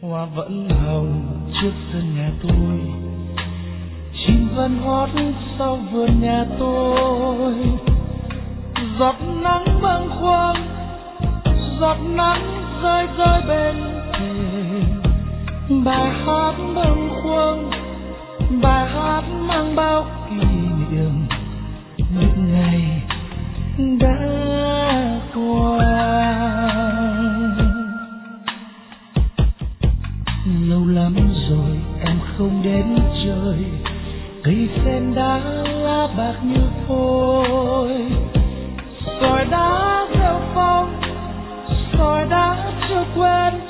Hoa vẫn hồng trước sân nhà tôi, chim vẫn hót sau vườn nhà tôi. Giọt nắng bâng khuâng, giọt nắng rơi rơi bên thềm. Bài hát bâng khuâng, bài hát mang bao kỷ niệm những ngày đã qua. Lâu lắm rồi em không đến chơi, cây sen đã lá bạc như phôi. Sỏi đá rêu phong, sỏi đá chưa quên